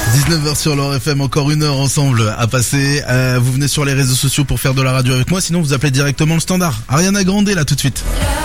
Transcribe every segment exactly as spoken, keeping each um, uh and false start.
dix-neuf heures sur l'Or F M, encore une heure ensemble à passer. Euh, vous venez sur les réseaux sociaux pour faire de la radio avec moi, sinon vous appelez directement le standard. Ariana Grande là tout de suite.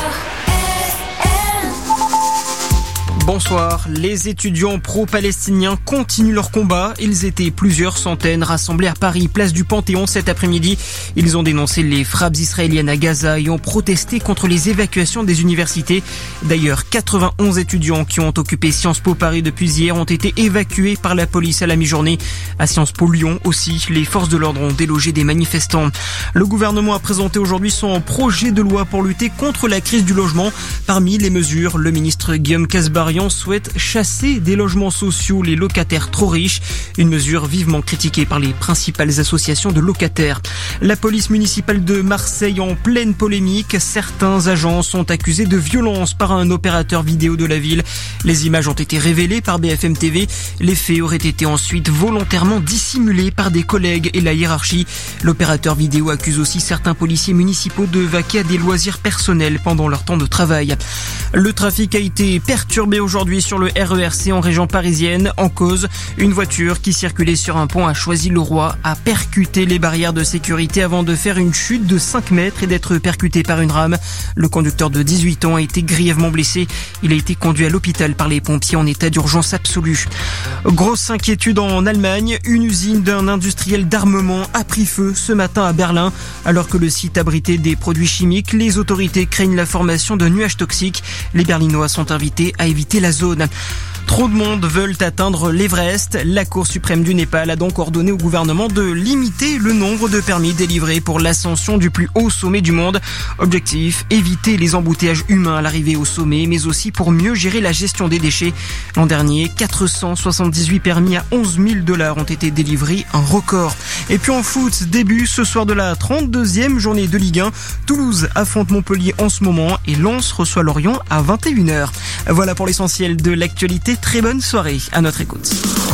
Bonsoir, les étudiants pro-palestiniens continuent leur combat. Ils étaient plusieurs centaines rassemblés à Paris, place du Panthéon cet après-midi. Ils ont dénoncé les frappes israéliennes à Gaza et ont protesté contre les évacuations des universités. D'ailleurs, quatre-vingt-onze étudiants qui ont occupé Sciences Po Paris depuis hier ont été évacués par la police à la mi-journée. À Sciences Po Lyon aussi, les forces de l'ordre ont délogé des manifestants. Le gouvernement a présenté aujourd'hui son projet de loi pour lutter contre la crise du logement. Parmi les mesures, le ministre Guillaume Kasbarian souhaite chasser des logements sociaux les locataires trop riches, une mesure vivement critiquée par les principales associations de locataires. La police municipale de Marseille en pleine polémique, certains agents sont accusés de violence par un opérateur vidéo de la ville. Les images ont été révélées par B F M T V. Les faits auraient été ensuite volontairement dissimulés par des collègues et la hiérarchie. L'opérateur vidéo accuse aussi certains policiers municipaux de vaquer à des loisirs personnels pendant leur temps de travail. Le trafic a été perturbé aujourd'hui sur le R E R C en région parisienne. En cause, une voiture qui circulait sur un pont à Choisy-le-Roi a percuté les barrières de sécurité avant de faire une chute de cinq mètres et d'être percuté par une rame. Le conducteur de dix-huit ans a été grièvement blessé. Il a été conduit à l'hôpital par les pompiers en état d'urgence absolue. Grosse inquiétude en Allemagne. Une usine d'un industriel d'armement a pris feu ce matin à Berlin. Alors que le site abritait des produits chimiques, les autorités craignent la formation de nuages toxiques. Les Berlinois sont invités à éviter la zone. Trop de monde veulent atteindre l'Everest. La Cour suprême du Népal a donc ordonné au gouvernement de limiter le nombre de permis délivrés pour l'ascension du plus haut sommet du monde. Objectif, éviter les embouteillages humains à l'arrivée au sommet, mais aussi pour mieux gérer la gestion des déchets. L'an dernier, quatre cent soixante-dix-huit permis à onze mille dollars ont été délivrés, un record. Et puis en foot, début ce soir de la trente-deuxième journée de Ligue un. Toulouse affronte Montpellier en ce moment et Lens reçoit Lorient à vingt et une heures. Voilà pour l'essentiel de l'actualité. Très bonne soirée à notre écoute.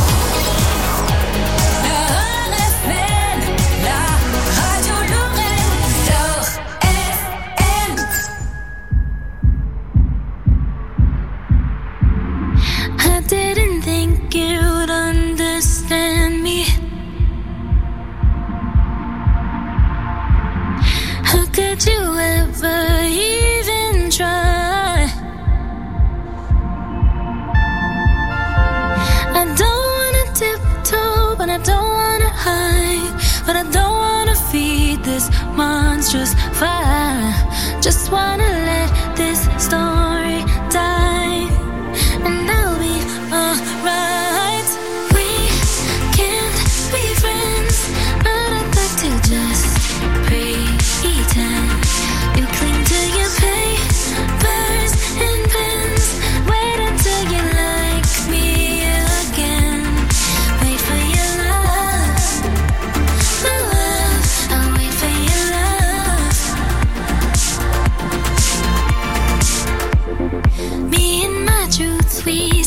Monstrous fire. Just wanna let this story die, and I'll be alright. We can't be friends, but I'd like to just pretend. You cling to your papers and pens. Wait until you like me again. Wait for your love, my love. I'll wait for your love. Me and my truths, we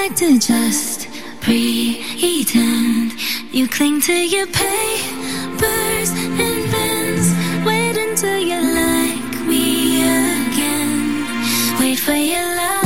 like to just pretend. You cling to your papers and pens. Wait until you like me again. Wait for your love.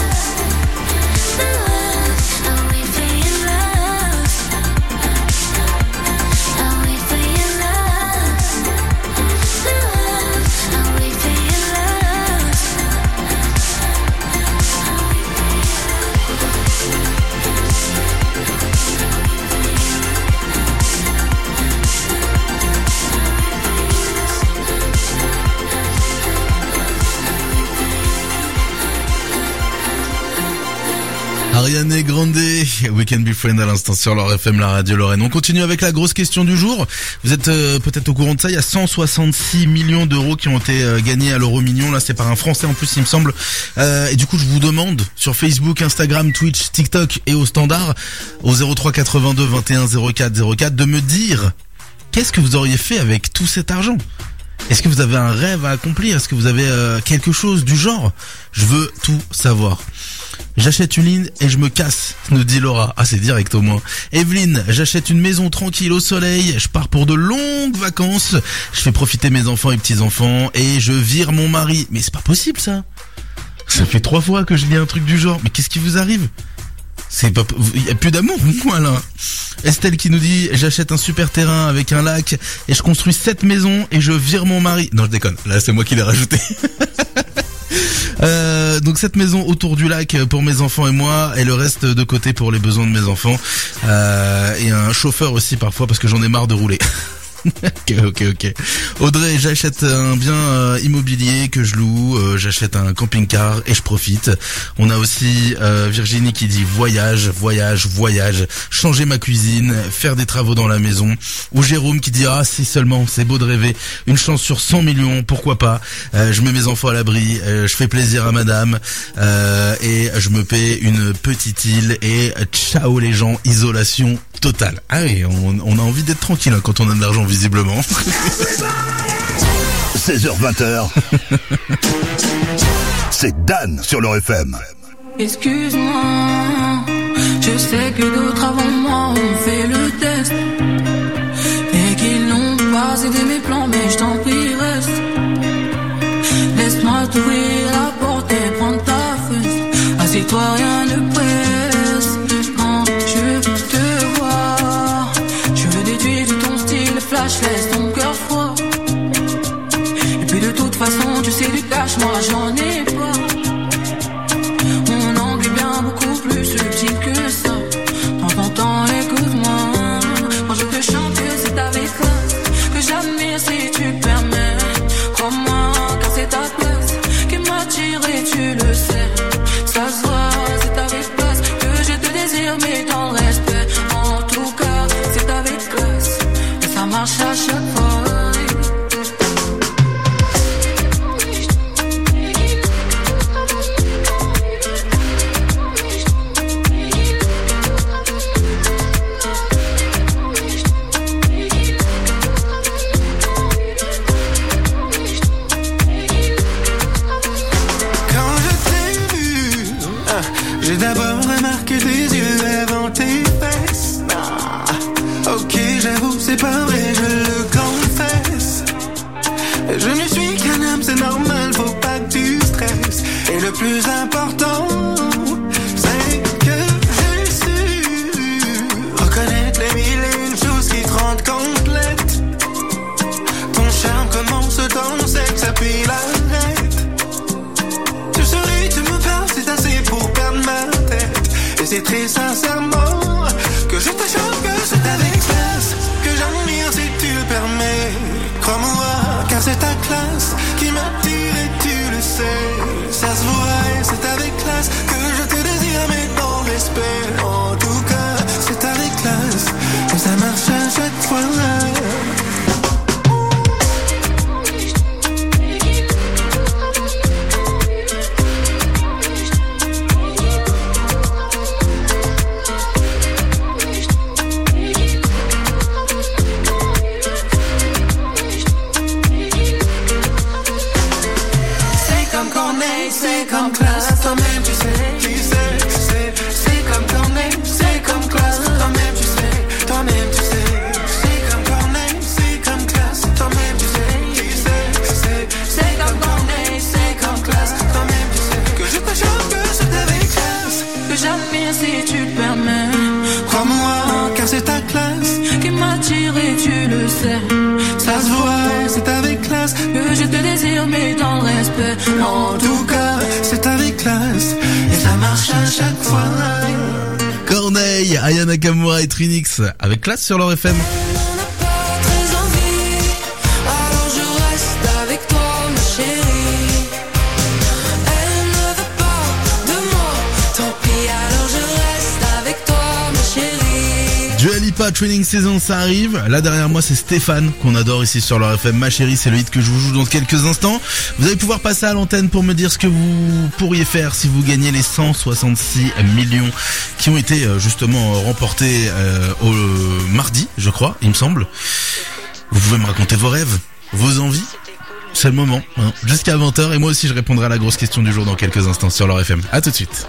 Ariana Grande, We Can Be Friends à l'instant sur leur F M, la radio Lorraine. On continue avec la grosse question du jour. Vous êtes euh, peut-être au courant de ça, il y a cent soixante-six millions d'euros qui ont été euh, gagnés à l'euro million. Là, c'est par un Français en plus, il me semble. Euh, et du coup, je vous demande sur Facebook, Instagram, Twitch, TikTok et au standard, au zéro trois quatre-vingt-deux vingt et un zéro quatre zéro quatre, de me dire qu'est-ce que vous auriez fait avec tout cet argent. Est-ce que vous avez un rêve à accomplir? Est-ce que vous avez euh, quelque chose du genre? Je veux tout savoir. J'achète une ligne et je me casse, nous dit Laura. Ah, c'est direct au moins. Evelyne, j'achète une maison tranquille au soleil, je pars pour de longues vacances, je fais profiter mes enfants et petits-enfants et je vire mon mari. Mais c'est pas possible ça. Ça fait trois fois que je lis un truc du genre. Mais qu'est-ce qui vous arrive? C'est pas, il y a plus d'amour, moi là. Estelle qui nous dit, j'achète un super terrain avec un lac et je construis sept maisons et je vire mon mari. Non, je déconne. Là, c'est moi qui l'ai rajouté. Euh, donc cette maison autour du lac pour mes enfants et moi, et le reste de côté pour les besoins de mes enfants, euh, et un chauffeur aussi parfois parce que j'en ai marre de rouler. Ok, ok, ok. Audrey, j'achète un bien euh, immobilier que je loue, euh, j'achète un camping-car et je profite. On a aussi euh, Virginie qui dit voyage, voyage, voyage, changer ma cuisine, faire des travaux dans la maison. Ou Jérôme qui dit ah si seulement, c'est beau de rêver, une chance sur cent millions, pourquoi pas. Euh, je mets mes enfants à l'abri, euh, je fais plaisir à madame euh, et je me paie une petite île et ciao les gens, isolation totale. Ah oui, on, on a envie d'être tranquille hein, quand on a de l'argent visiblement. seize heures vingt. C'est Dan sur leur F M. Excuse-moi, je sais que d'autres avant moi ont fait le test et qu'ils n'ont pas aidé mes plans, mais je t'en prie reste. Laisse-moi t'ouvrir la porte et prendre ta fesse. Assieds-toi, rien ne presse. Quand je te vois, je le déduis de ton style flash, laisse ton cœur froid. Et puis de toute façon, tu sais du cash, moi j'en ai pas. Mon angle est bien beaucoup plus subtil que ça. Dans ton temps, écoute-moi. Quand je te chante, c'est avec classe que j'admire si tu permets. Crois-moi, car c'est ta place qui m'attire et tu le sais. Ça se voit, c'est avec classe que je te désire, mais dans le respect. En tout cas, c'est avec classe et ça marche à chaque fois. J'ai d'abord remarqué tes yeux avant tes fesses. Ah, ok, j'avoue, c'est pas vrai, je le confesse. Je ne suis qu'un homme, c'est normal, faut pas que tu stresses. Et le plus important, c'est que j'ai su reconnaître les mille et une choses qui te rendent complète. Ton charme commence dans sexe, ça puis l'arrête. Tu souris, tu me parles, c'est assez pour perdre ma tête. Et c'est très sincèrement que je te chante, que c'est avec classe que j'admire si tu le permets. Crois-moi, car c'est ta classe qui m'attire et tu le sais. Ça se voit et c'est avec classe que je te désire, mais dans le respect. En tout cas, c'est avec classe que ça marche à chaque fois. C'est comme classe, toi-même tu sais. j'admire si tu le permets. Crois-moi, car c'est ta classe qui m'attire et tu le sais. Ça se voit, c'est avec classe que je te désire, mais dans le respect. En tout cas, c'est avec classe et ça marche à chaque fois. Corneille, Aya Nakamura et Trinix avec classe sur leur F M. On n'a pas très envie, alors je reste avec toi, ma chérie. Elle ne veut pas de moi, tant pis, alors je reste avec toi, ma chérie. Dua Lipa, Training Season, ça arrive. Là derrière moi c'est Stéphane qu'on adore ici sur leur F M. Ma chérie, c'est le hit que je vous joue dans quelques instants. Vous allez pouvoir passer à l'antenne pour me dire ce que vous pourriez faire si vous gagnez les cent soixante-six millions qui ont été justement remportés euh, au mardi, je crois, il me semble. Vous pouvez me raconter vos rêves, vos envies. C'est le moment, hein. Jusqu'à vingt heures, et moi aussi je répondrai à la grosse question du jour dans quelques instants sur leur F M. À tout de suite.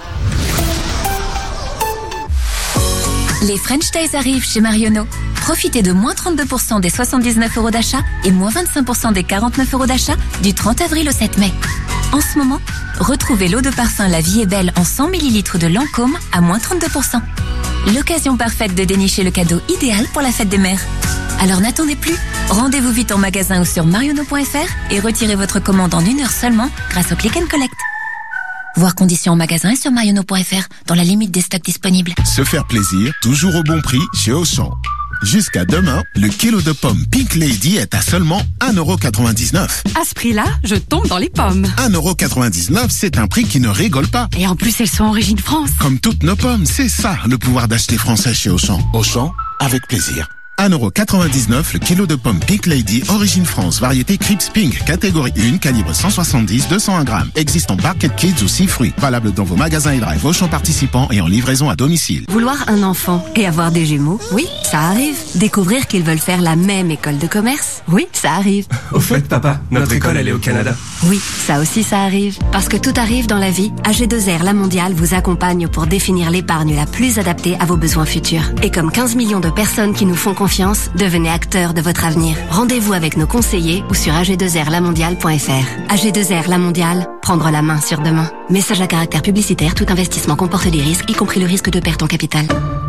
Les French Days arrivent chez Marionneau. Profitez de moins trente-deux pour cent des soixante-dix-neuf euros d'achat et moins vingt-cinq pour cent des quarante-neuf euros d'achat du trente avril au sept mai. En ce moment, retrouvez l'eau de parfum La Vie est Belle en cent millilitres de Lancôme à moins trente-deux pour cent. L'occasion parfaite de dénicher le cadeau idéal pour la fête des mères. Alors n'attendez plus, rendez-vous vite en magasin ou sur marionneau point f r et retirez votre commande en une heure seulement grâce au Click and Collect. Voir conditions en magasin et sur marionneau point f r dans la limite des stocks disponibles. Se faire plaisir, toujours au bon prix chez Auchan. Jusqu'à demain, le kilo de pommes Pink Lady est à seulement un euro quatre-vingt-dix-neuf. À ce prix-là, je tombe dans les pommes. un euro quatre-vingt-dix-neuf, c'est un prix qui ne rigole pas. Et en plus, elles sont origine France. Comme toutes nos pommes, c'est ça le pouvoir d'acheter français chez Auchan. Auchan, avec plaisir. un euro quatre-vingt-dix-neuf le kilo de pommes Pink Lady, origine France, variété Crips Pink, catégorie un, calibre cent soixante-dix, deux cent un grammes. Existe en Barquette Kids ou six fruits. Valable dans vos magasins et drive Auchan participants et en livraison à domicile. Vouloir un enfant et avoir des jumeaux, oui, ça arrive. Découvrir qu'ils veulent faire la même école de commerce, oui, ça arrive. Au fait, papa, notre, notre école, elle est au Canada. Oui, ça aussi, ça arrive. Parce que tout arrive dans la vie, A G deux R La Mondiale vous accompagne pour définir l'épargne la plus adaptée à vos besoins futurs. Et comme quinze millions de personnes qui nous font confiance, devenez acteur de votre avenir. Rendez-vous avec nos conseillers ou sur a g deux r la mondiale point f r. A G deux R La Mondiale, prendre la main sur demain. Message à caractère publicitaire, tout investissement comporte des risques, y compris le risque de perte en capital.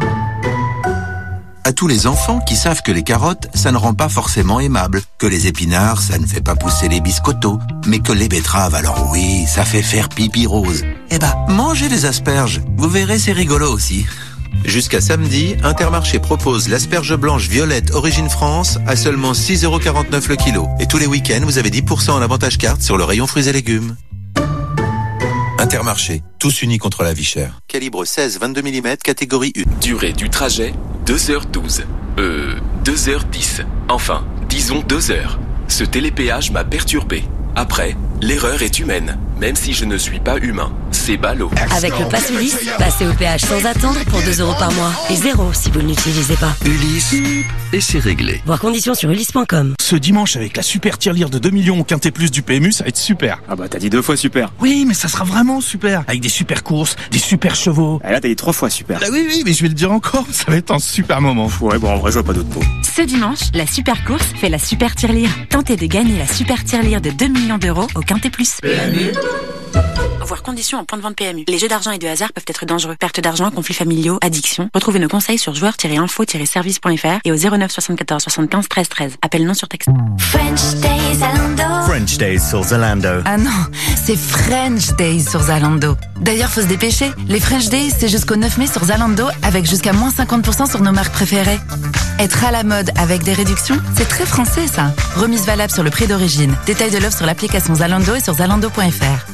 À tous les enfants qui savent que les carottes, ça ne rend pas forcément aimable, que les épinards, ça ne fait pas pousser les biscottos, mais que les betteraves, alors oui, ça fait faire pipi rose. Eh ben, mangez les asperges, vous verrez, c'est rigolo aussi. Jusqu'à samedi, Intermarché propose l'asperge blanche violette origine France à seulement six euros quarante-neuf le kilo. Et tous les week-ends, vous avez dix pour cent en avantage carte sur le rayon fruits et légumes. Intermarché, tous unis contre la vie chère. Calibre seize vingt-deux millimètres, catégorie un. Durée du trajet, deux heures douze. Euh, deux heures dix. Enfin, disons deux heures. Ce télépéage m'a perturbé. Après, l'erreur est humaine, même si je ne suis pas humain. C'est ballot. Avec le pass Ulysse, passez au péage sans attendre pour deux euros par mois. Et zéro si vous ne l'utilisez pas. Ulysse, et c'est réglé. Voir conditions sur ulysse point com. Ce dimanche, avec la super tirelire de deux millions au Quintet Plus du P M U, ça va être super. Ah bah t'as dit deux fois super. Oui, mais ça sera vraiment super. Avec des super courses, des super chevaux. Ah là t'as dit trois fois super. Ah oui, oui, mais je vais le dire encore, ça va être un super moment. Ouais, bon en vrai je vois pas d'autres mots. Ce dimanche, la super course fait la super tirelire. Tentez de gagner la super tirelire de deux millions d'euros au Quintet Plus. P M U. Voir conditions en point de vente P M U. Les jeux d'argent et de hasard peuvent être dangereux. Perte d'argent, conflits familiaux, addiction. Retrouvez nos conseils sur joueurs tiret info tiret service point f r et au zéro neuf soixante-quatorze soixante-quinze treize treize. Appel non surtexte. French Days Zalando. French Days sur Zalando. Ah non, c'est French Days sur Zalando. D'ailleurs, faut se dépêcher. Les French Days, c'est jusqu'au neuf mai sur Zalando avec jusqu'à moins cinquante pour cent sur nos marques préférées. Être à la mode avec des réductions, c'est très français ça. Remise valable sur le prix d'origine. Détail de l'offre sur l'application Zalando et sur zalando point f r.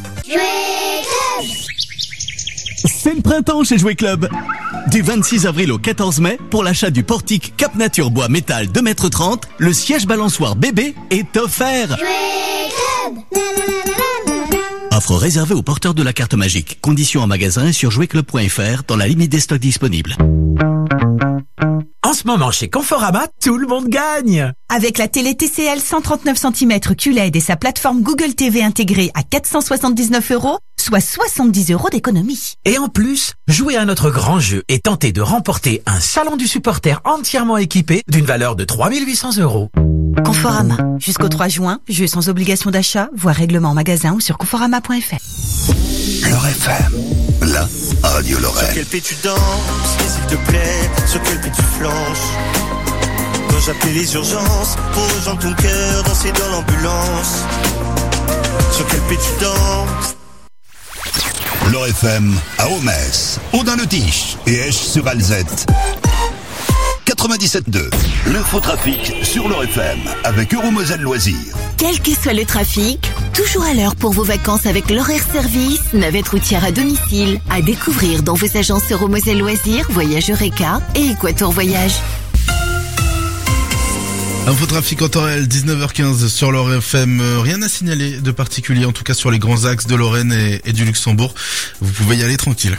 C'est le printemps chez Jouet Club. Du vingt-six avril au quatorze mai, pour l'achat du portique Cap Nature Bois Métal deux mètres trente, le siège balançoire bébé est offert. Offre réservée aux porteurs de la carte magique. Conditions en magasin et sur jouet club point f r dans la limite des stocks disponibles. En ce moment, chez Conforama, tout le monde gagne. Avec la télé T C L cent trente-neuf centimètres Q L E D et sa plateforme Google T V intégrée à quatre cent soixante-dix-neuf euros, soit soixante-dix euros d'économie. Et en plus, jouez à notre grand jeu et tentez de remporter un salon du supporter entièrement équipé d'une valeur de trois mille huit cents euros. Conforama. Jusqu'au trois juin, jeu sans obligation d'achat, voire règlement en magasin ou sur conforama point f r. Lorraine F M, la radio Lorraine. Sur quel pied tu danses, s'il te plaît, sur quel pied tu flanches. Quand j'appelle les urgences, pour rejoindre ton cœur, danser dans l'ambulance. Sur quel pied tu danses. Lorraine F M à Homès, Audun-le-Tiche et Esch-sur-Alzette. quatre-vingt-dix-sept deux. L'infotrafic sur Lorraine F M avec Euromoselle Loisirs. Quel que soit le trafic, toujours à l'heure pour vos vacances avec l'horaire service, navette routière à domicile, à découvrir dans vos agences Euromoselle Loisirs, Voyage Eureka et Équateur Voyage. Infotrafic en temps réel, dix-neuf heures quinze sur Lorraine F M. Euh, rien à signaler de particulier, en tout cas sur les grands axes de Lorraine et, et du Luxembourg. Vous pouvez y aller tranquille.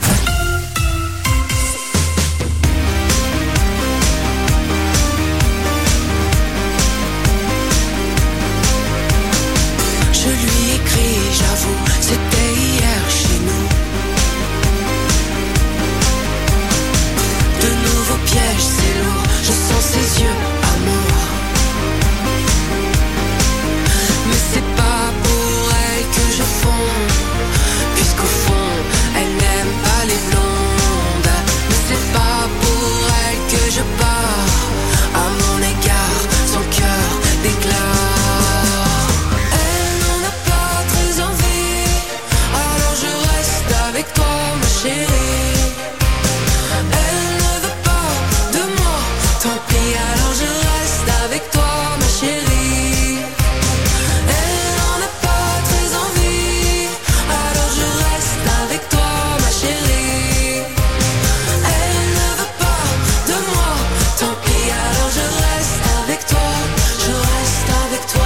Je lui écris, j'avoue, c'était hier chez nous. De nouveaux pièges, c'est lourd, je sens ses yeux, amour. Mais c'est pas pour elle que je fonds, puisqu'au fond, elle n'aime pas les blondes. Mais c'est pas pour elle que je pars, à mon égard, son cœur déclare. Elle n'en a pas très envie, alors je reste avec toi, ma chérie. Elle ne veut pas de moi, tant pis, alors je reste avec toi, ma chérie. Elle n'en a pas très envie, alors je reste avec toi, ma chérie. Elle ne veut pas de moi, tant pis, alors je reste avec toi, je reste avec toi.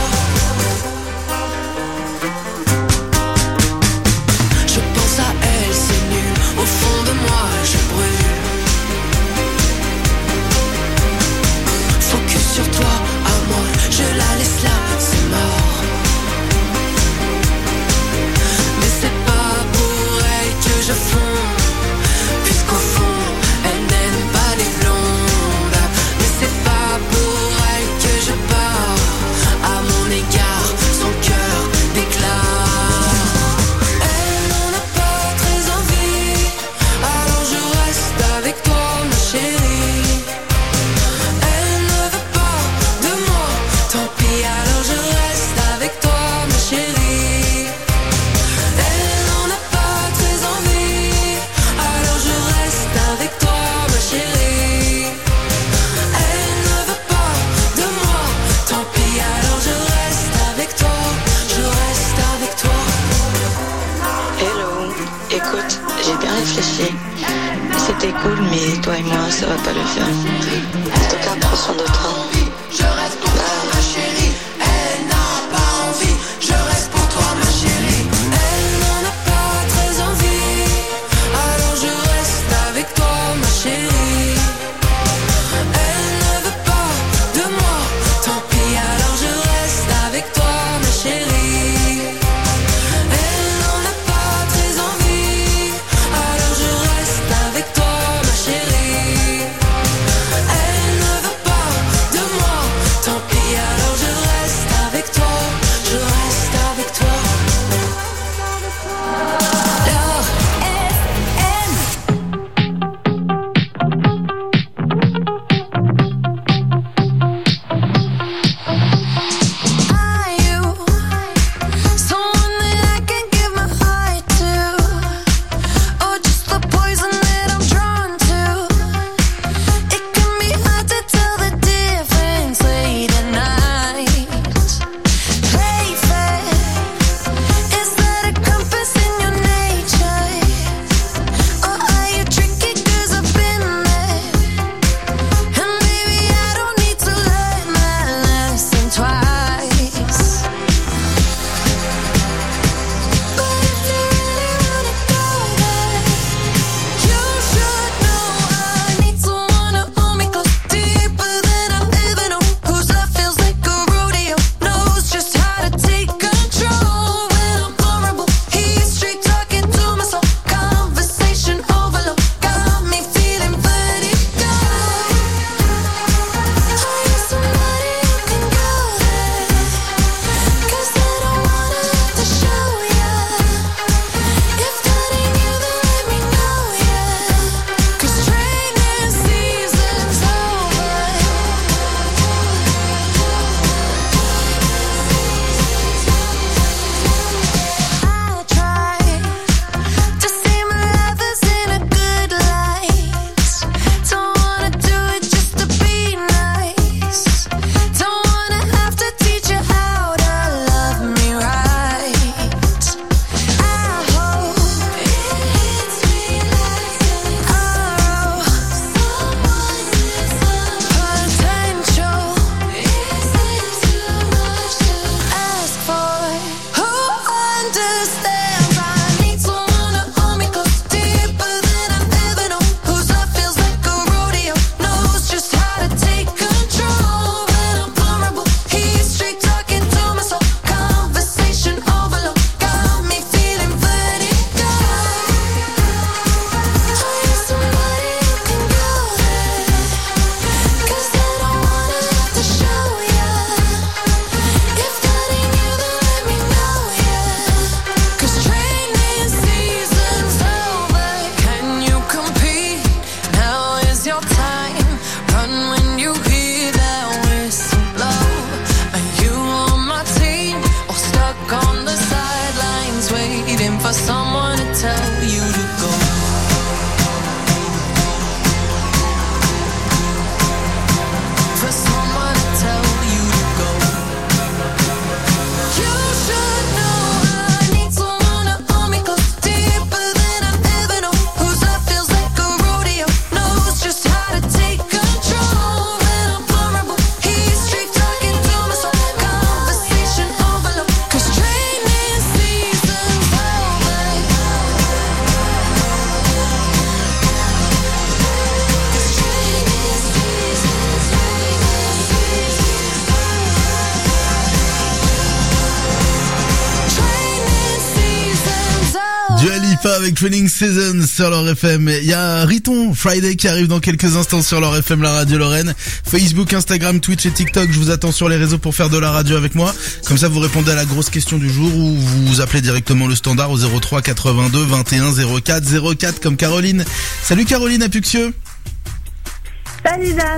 Je pense à elle, c'est nul, au fond de moi je brûle. Focus sur toi, amour, je la laisse là, c'est mort. Mais c'est pas pour elle que je fonds, puisqu'au fond, elle n'aime pas les blondes. Mais c'est pas pour elle que je pars, à mon égard, son cœur déclare. Elle n'en a pas très envie, alors je reste avec toi, ma chérie. Elle ne veut pas de moi, tant pis, alors je reste avec toi, ma chérie. Elle n'en a pas très envie, alors je reste avec toi, ma chérie. Elle ne veut pas de moi, tant pis, alors je reste avec toi, je reste avec toi. Hello, écoute, j'ai bien réfléchi. C'était cool, mais toi et moi, ça va pas le faire. En tout cas, prends soin de toi. Je reste pour toi, ma chérie. Elle n'a pas envie, je reste pour toi, ma chérie. Elle n'en a pas très envie, alors je reste avec toi, ma chérie. Elle ne veut pas de moi, tant pis, alors je reste avec toi, ma chérie. Elle n'en a pas très envie, alors je reste avec toi, ma chérie. Elle ne veut pas de moi, tant pis. Rihanna avec Training Season sur leur F M. Il y a Riton Friday qui arrive dans quelques instants sur leur F M, la radio Lorraine. Facebook, Instagram, Twitch et TikTok. Je vous attends sur les réseaux pour faire de la radio avec moi. Comme ça, vous répondez à la grosse question du jour ou vous appelez directement le standard au zéro trois quatre-vingt-deux vingt et un zéro quatre zéro quatre comme Caroline. Salut Caroline à Puxieux. Salut Dan.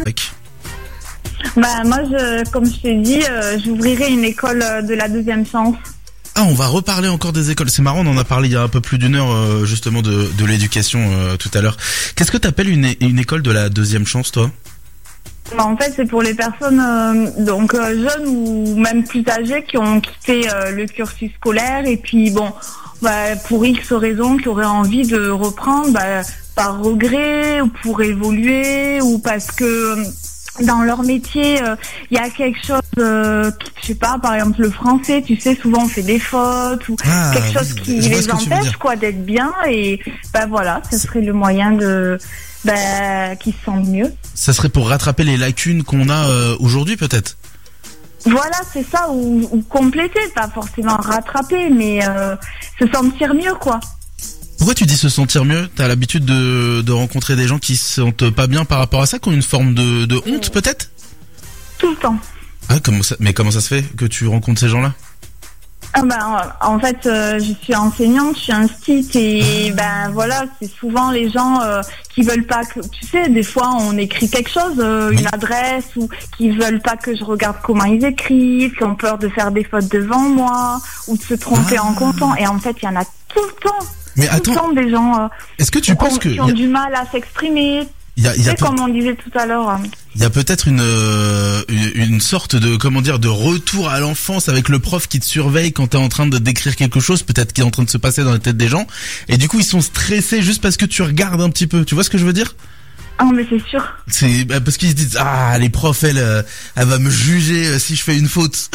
Bah moi, je, comme je t'ai dit, euh, j'ouvrirai une école de la deuxième chance. Ah, on va reparler encore des écoles. C'est marrant, on en a parlé il y a un peu plus d'une heure euh, justement de, de l'éducation euh, tout à l'heure. Qu'est-ce que t'appelles une, une école de la deuxième chance, toi? Bah, en fait, c'est pour les personnes euh, donc euh, jeunes ou même plus âgées qui ont quitté euh, le cursus scolaire et puis bon, bah, pour X raisons, qui auraient envie de reprendre bah, par regret ou pour évoluer ou parce que dans leur métier, il euh, y a quelque chose, euh, je sais pas, par exemple le français, tu sais, souvent on fait des fautes ou ah, quelque chose qui les empêche quoi d'être bien et bah voilà, ce serait le moyen de bah qu'ils se sentent mieux. Ça serait pour rattraper les lacunes qu'on a euh, aujourd'hui peut-être. Voilà, c'est ça, ou, ou compléter, pas forcément rattraper, mais euh, se sentir mieux quoi. Pourquoi tu dis se sentir mieux? T'as l'habitude de, de rencontrer des gens qui se sentent pas bien par rapport à ça, qui ont une forme de, de honte peut-être? Tout le temps. Ah, comment ça, mais comment ça se fait que tu rencontres ces gens-là? Ah ben, en fait, euh, je suis enseignante, je suis instit et ben voilà, c'est souvent les gens euh, qui veulent pas que, tu sais, des fois on écrit quelque chose, euh, une adresse ou qui veulent pas que je regarde comment ils écrivent, qui ont peur de faire des fautes devant moi ou de se tromper ah. en comptant et en fait il y en a tout le temps. Mais attends, tout le temps des gens euh, est-ce que tu ont, penses que qui ont a... du mal à s'exprimer? Il y a, il y a tu sais, comme on disait tout à l'heure. Il y a peut-être une, euh, une une sorte de comment dire de retour à l'enfance avec le prof qui te surveille quand t'es en train de décrire quelque chose, peut-être qui est en train de se passer dans la tête des gens, et du coup ils sont stressés juste parce que tu regardes un petit peu. Tu vois ce que je veux dire? Ah mais c'est sûr. C'est bah, parce qu'ils se disent ah les profs elle euh, elle va me juger euh, si je fais une faute.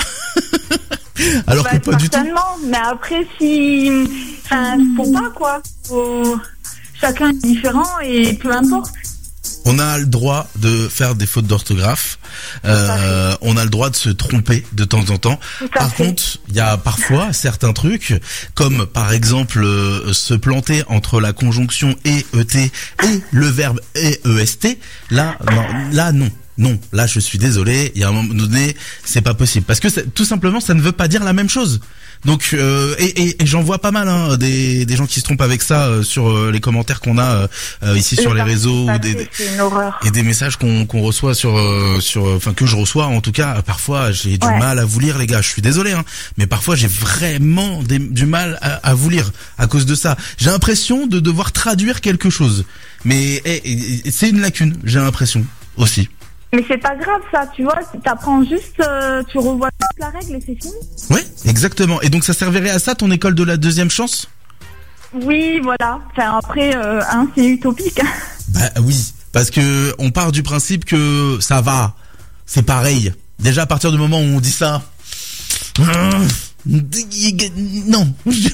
Alors bah, que pas du tout. Certainement, mais après si, enfin faut pas quoi. Faut... Chacun est différent et peu importe. On a le droit de faire des fautes d'orthographe. Euh, on a le droit de se tromper de temps en temps. Par fait. contre, il y a parfois certains trucs, comme par exemple euh, se planter entre la conjonction et et et le verbe est. Là, non, là non. Non, là je suis désolé, il y a un moment donné, c'est pas possible. Parce que tout simplement, ça ne veut pas dire la même chose. Donc euh, et, et, et j'en vois pas mal hein, des, des gens qui se trompent avec ça euh, sur euh, les commentaires qu'on a euh, ici sur les réseaux ou des, des et des messages qu'on qu'on reçoit sur euh, sur enfin que je reçois en tout cas. Parfois j'ai du ouais. mal à vous lire les gars, je suis désolé hein, mais parfois j'ai vraiment des, du mal à, à vous lire à cause de ça. J'ai l'impression de devoir traduire quelque chose, mais et, et, c'est une lacune, j'ai l'impression aussi. Mais c'est pas grave ça, tu vois, t'apprends juste, euh, tu revois toute la règle et c'est fini. Ouais, exactement. Et donc ça servirait à ça ton école de la deuxième chance? Oui, voilà. Enfin après, euh, hein, c'est utopique. Bah oui, parce que on part du principe que ça va, c'est pareil. Déjà à partir du moment où on dit ça, non.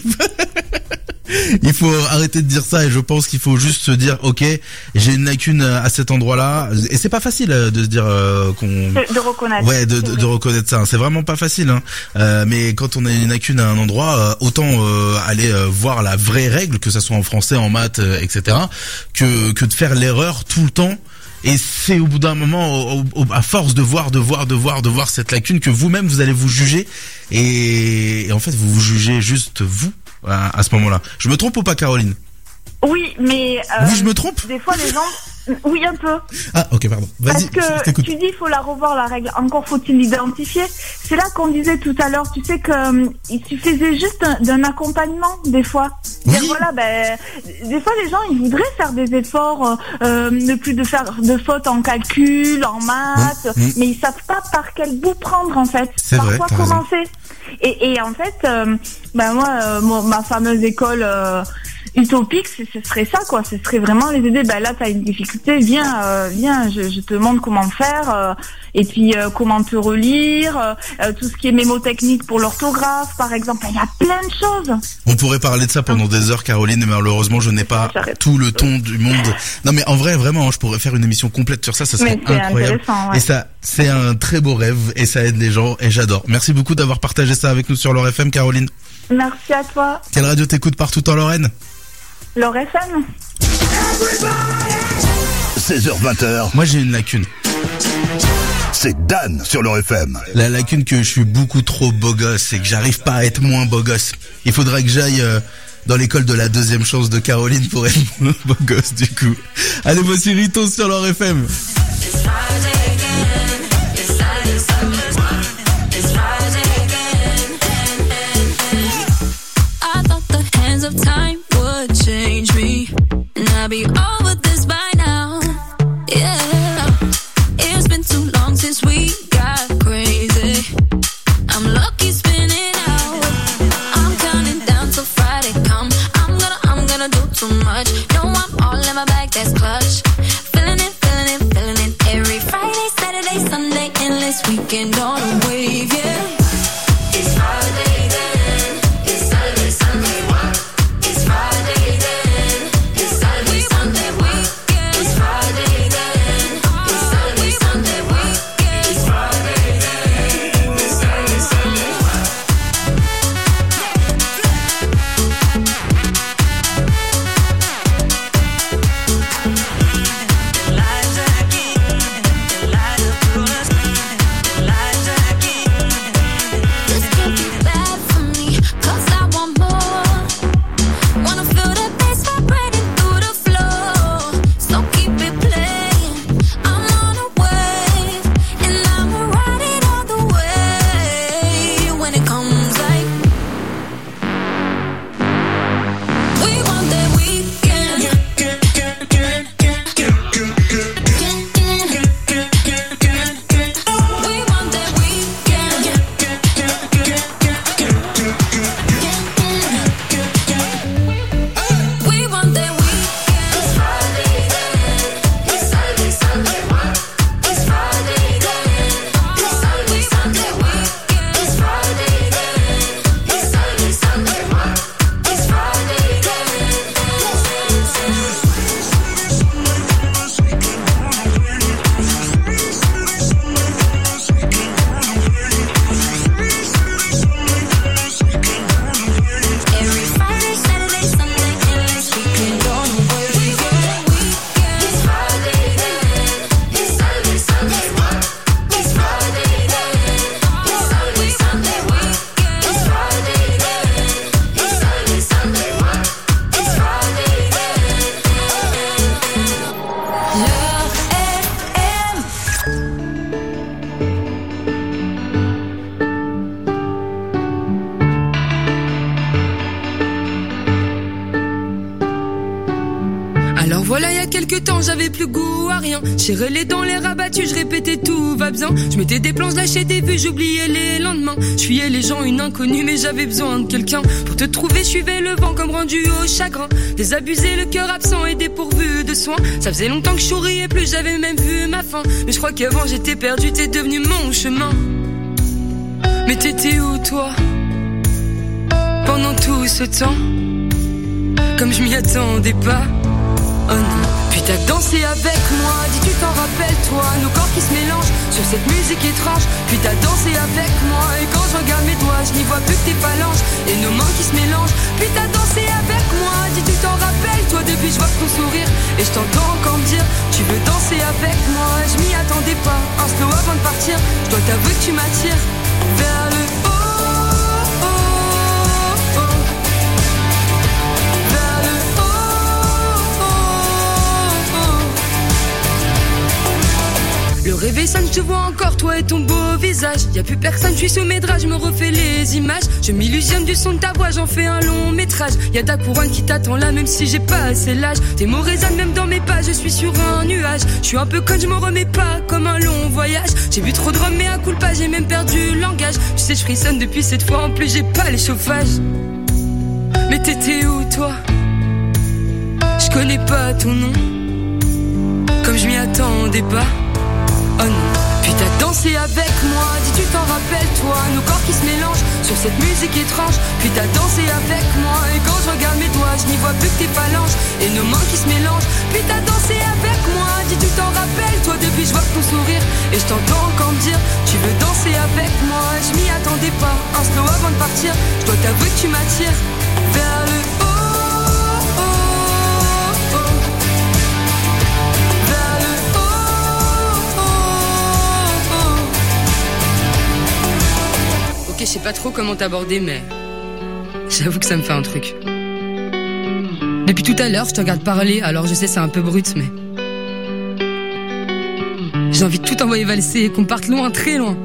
Il faut arrêter de dire ça et je pense qu'il faut juste se dire ok, j'ai une lacune à cet endroit-là et c'est pas facile de se dire euh, qu'on de, de reconnaître. Ouais, de, de, de reconnaître ça. C'est vraiment pas facile. Hein. Euh, mais quand on a une lacune à un endroit, euh, autant euh, aller euh, voir la vraie règle, que ça soit en français, en maths, euh, et cetera, que que de faire l'erreur tout le temps. Et c'est au bout d'un moment, au, au, à force de voir, de voir, de voir, de voir cette lacune, que vous-même vous allez vous juger et, et en fait vous vous jugez juste vous. À, à ce moment-là. Je me trompe ou pas, Caroline? Oui, mais... Euh, oui, je me trompe? Des fois, les gens... Oui, un peu. Ah, ok, pardon. Vas-y, parce que tu dis il faut la revoir, la règle. Encore faut-il l'identifier. C'est là qu'on disait tout à l'heure, tu sais que euh, il suffisait juste un, d'un accompagnement, des fois. Oui. Dire, voilà, ben, des fois, les gens, ils voudraient faire des efforts, euh, ne plus de faire de fautes en calcul, en maths, mmh. mais ils savent pas par quel bout prendre, en fait. C'est par vrai, quoi commencer. Et, et en fait, euh, ben moi, euh, mon, ma fameuse école euh, utopique, ce, ce serait ça, quoi. Ce serait vraiment les aider. Ben là, t'as une difficulté, viens, euh, viens, je, je te montre comment faire, euh, et puis euh, comment te relire, euh, tout ce qui est mémotechnique pour l'orthographe, par exemple. Il y a plein de choses. On pourrait parler de ça pendant des heures, Caroline, mais malheureusement, je n'ai pas tout le ton du monde. Non, mais en vrai, vraiment, je pourrais faire une émission complète sur ça, ça serait incroyable. Ouais. Et ça, c'est un très beau rêve, et ça aide les gens, et j'adore. Merci beaucoup d'avoir partagé ça avec nous sur leur F M, Caroline. Merci à toi. Quelle radio t'écoutes partout en Lorraine? Leur F M. seize heures vingt. Moi j'ai une lacune. C'est Dan sur leur F M. La lacune que je suis beaucoup trop beau gosse et que j'arrive pas à être moins beau gosse. Il faudrait que j'aille euh, dans l'école de la deuxième chance de Caroline pour être moins beau gosse du coup. Allez, voici Ritos sur leur F M. I thought the hands of time would change me, and I'll be over this by now. Yeah, it's been too long since we got crazy. I'm lucky spinning out. I'm counting down till Friday come. I'm gonna, I'm gonna do too much. No, I'm all in my bag, that's clutch. Feeling it, feeling it, feeling it. Every Friday, Saturday, Sunday, endless weekend on a wave, yeah. It's Friday then, it's Saturday, Sunday, what? It's Friday then, it's Saturday, Sunday, weekend. It's Friday then, it's Saturday, Sunday, weekend. It's Friday then, it's Saturday, Sunday, what? This can't be bad for me, 'cause I want more. Wanna feel the bass vibrating through the floor. So keep it playing. I'm on a wave, and I'ma ride it all the way. When it comes like we want that weekend. We want that weekend. We want that weekend. It's Friday then, it's Saturday, Sunday, what? It's Friday then, it's Saturday, Sunday, weekend. It's Friday then, it's Saturday, Sunday, what? It's Friday then. Every Friday, Saturday, Sunday, endless weekend on a wave, yeah. It's Friday then, it's Saturday, Sunday, what? It's Friday then, it's Saturday, Sunday, weekend. It's Friday then, it's Saturday, Sunday, what? It's Friday then. Love F M. Alors voilà, il y a quelques temps, j'avais plus goût à rien. J'irais les dents, les rabattus, je répétais tout va bien. Je mettais des plans, je lâchais des vues, j'oubliais les lendemains. Je fuyais les gens, une inconnue, mais j'avais besoin de quelqu'un. Pour te trouver, je suivais le vent comme rendu au chagrin. Désabusé, le cœur absent et dépourvu de soins. Ça faisait longtemps que je souriais plus, j'avais même vu ma fin. Mais je crois qu'avant j'étais perdu, t'es devenu mon chemin. Mais t'étais où toi, pendant tout ce temps? Comme je m'y attendais pas. Oh non. Puis t'as dansé avec moi, dis tu t'en rappelles toi. Nos corps qui se mélangent sur cette musique étrange. Puis t'as dansé avec moi, et quand je regarde mes doigts, je n'y vois plus que tes phalanges et nos mains qui se mélangent. Puis t'as dansé avec moi, dis tu t'en rappelles toi. Depuis je vois ton sourire et je t'entends encore me dire tu veux danser avec moi. Je m'y attendais pas, un slow avant de partir. Je dois t'avouer que tu m'attires vers le haut. Le réveil sonne, je te vois encore, toi et ton beau visage. Y'a plus personne, je suis sous mes draps, je me refais les images. Je m'illusionne du son de ta voix, j'en fais un long métrage. Y'a ta couronne qui t'attend là, même si j'ai pas assez l'âge. Tes mots résonnent même dans mes pas, je suis sur un nuage. Je suis un peu conne, je m'en remets pas, comme un long voyage. J'ai bu trop de rhum, mais à coup pas, j'ai même perdu le langage. Tu sais, je frissonne depuis cette fois, en plus j'ai pas les chauffages. Mais t'étais où toi? Je connais pas ton nom, comme je m'y attendais pas. Oh non. Puis t'as dansé avec moi, dis tu t'en rappelles toi. Nos corps qui se mélangent sur cette musique étrange. Puis t'as dansé avec moi, et quand je regarde mes doigts, je n'y vois plus que tes phalanges et nos mains qui se mélangent. Puis t'as dansé avec moi, dis tu t'en rappelles toi. Depuis je vois ton sourire et je t'entends encore me dire tu veux danser avec moi. Je m'y attendais pas, un slow avant de partir. Je dois t'avouer que tu m'attires vers le haut. sais pas trop comment t'aborder, mais j'avoue que ça me fait un truc. Depuis tout à l'heure, je te regarde parler, alors je sais c'est un peu brut, mais j'ai envie de tout envoyer valser et qu'on parte loin, très loin.